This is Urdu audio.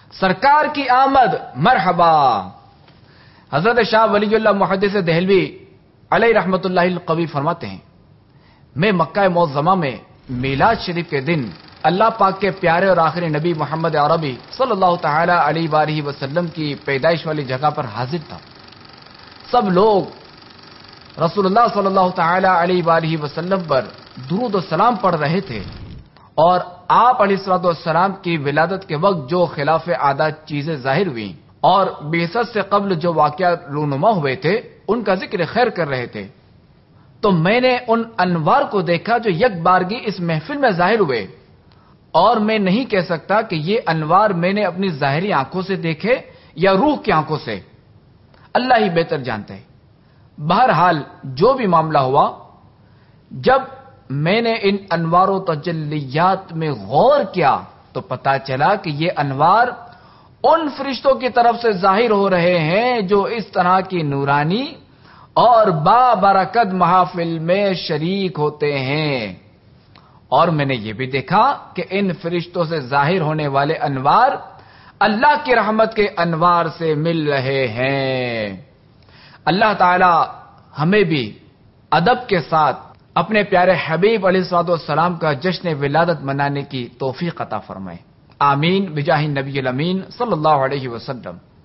سرکار کی آمد مرحبا. حضرت شاہ ولی اللہ محدث دہلوی علیہ رحمت اللہ القوی فرماتے ہیں، میں مکہ معظمہ میں میلاد شریف کے دن اللہ پاک کے پیارے اور آخری نبی محمد عربی صلی اللہ تعالی علیہ وآلہ وسلم کی پیدائش والی جگہ پر حاضر تھا. سب لوگ رسول اللہ صلی اللہ تعالی علیہ وآلہ وسلم پر درود و سلام پڑھ رہے تھے، اور آپ علیہ الصلوۃ والسلام کی ولادت کے وقت جو خلاف عادات چیزیں ظاہر ہوئیں اور بعثت سے قبل جو واقعات رونما ہوئے تھے ان کا ذکر خیر کر رہے تھے. تو میں نے ان انوار کو دیکھا جو یک بارگی اس محفل میں ظاہر ہوئے، اور میں نہیں کہہ سکتا کہ یہ انوار میں نے اپنی ظاہری آنکھوں سے دیکھے یا روح کی آنکھوں سے، اللہ ہی بہتر جانتا ہے. بہرحال جو بھی معاملہ ہوا، جب میں نے ان انوار و تجلیات میں غور کیا تو پتا چلا کہ یہ انوار ان فرشتوں کی طرف سے ظاہر ہو رہے ہیں جو اس طرح کی نورانی اور بابرکت محافل میں شریک ہوتے ہیں. اور میں نے یہ بھی دیکھا کہ ان فرشتوں سے ظاہر ہونے والے انوار اللہ کی رحمت کے انوار سے مل رہے ہیں. اللہ تعالی ہمیں بھی ادب کے ساتھ اپنے پیارے حبیب علیہ الصلوۃ والسلام کا جشن ولادت منانے کی توفیق عطا فرمائے. آمین بجاہ النبی الامین صلی اللہ علیہ وسلم.